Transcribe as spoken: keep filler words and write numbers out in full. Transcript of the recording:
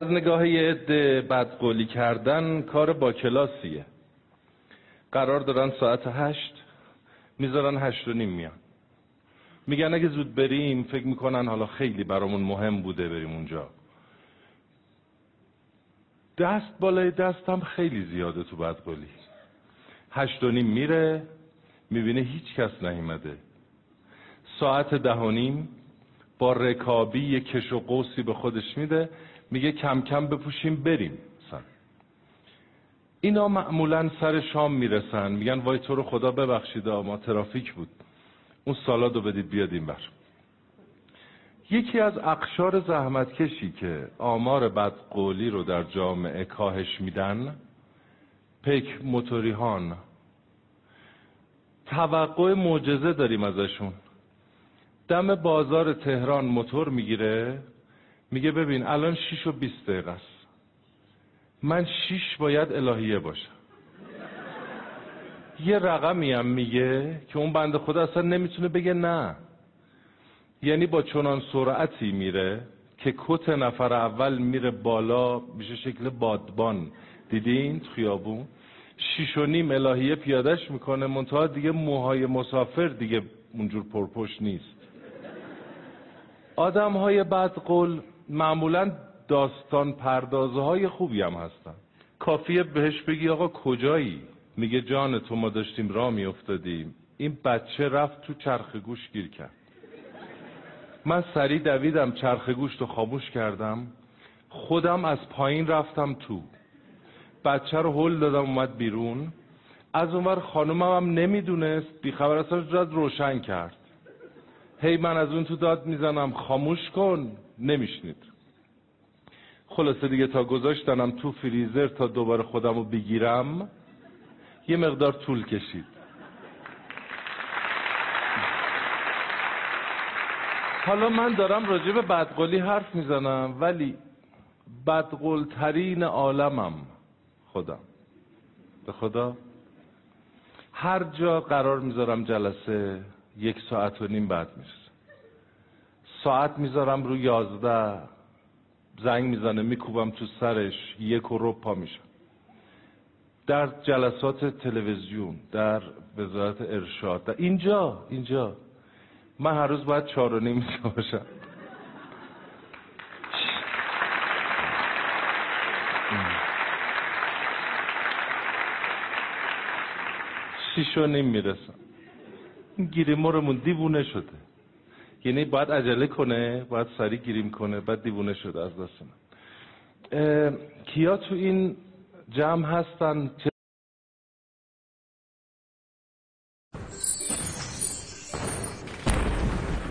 از نگاه یه عده بدقولی کردن کار با کلاسیه. قرار دارن ساعت هشت میذارن هشت و نیم میان. میگن اگه زود بریم فکر میکنن حالا خیلی برامون مهم بوده بریم اونجا. دست بالای دستم خیلی زیاده تو بدقولی. هشت و نیم میره میبینه هیچ کس نیومده. ساعت ده و نیم با رکابی یه کش و قوسی به خودش میده، میگه کم کم بپوشیم بریم. سن. اینا معمولا سر شام میرسن میگن وای تو رو خدا ببخشید ما ترافیک بود، اون سالادو بدید بیاد این بر. یکی از اقشار زحمتکشی که آمار بدقولی رو در جامعه کاهش میدن پیک موتوریهان. توقع معجزه داریم ازشون. دم بازار تهران موتور میگیره میگه ببین الان شیش و بیست دقیقه است، من شیش باید الهیه باشم. یه رقمی هم میگه که اون بنده خدا اصلا نمیتونه بگه نه. یعنی با چنان سرعتی میره که کت نفر اول میره بالا میشه شکل بادبان. دیدین تو خیابون شیش و نیم الهیه پیادش میکنه، منتها دیگه موهای مسافر دیگه اونجور پرپشت نیست. آدم های بدقول معمولا داستان پردازه های خوبی هم هستن. کافیه بهش بگی آقا کجایی؟ میگه جان تو ما داشتیم راه میافتادیم این بچه رفت تو چرخ گوش گیر کرد. من سریع دویدم چرخ گوش رو خاموش کردم، خودم از پایین رفتم تو، بچه رو هل دادم اومد بیرون. از اونور خانومم هم نمیدونست، بیخبر اصلا جاد روشن کرد. هی من از اون تو داد میزنم خاموش کن، نمیشنید. خلاصه دیگه تا گذاشتنم تو فریزر تا دوباره خودم رو بگیرم یه مقدار طول کشید. حالا من دارم راجع به بدقولی حرف میزنم ولی بدقول ترین عالمم خودم. به خدا هر جا قرار میذارم جلسه یک ساعت و نیم بعد میرسه. ساعت میذارم رو یازده، زنگ میزنه میکوبم تو سرش، یک و ربع پا میشم. در جلسات تلویزیون، در وزارت ارشاد، در اینجا اینجا من هر روز باید چهار و نیم میشه باشم. شیش و نیم میرسم. این گیریمورمون دیوونه شده، یعنی باید عجله کنه، باید سریع گیریم کنه، بعد دیوونه شده از دست من. کیا تو این جمع هستن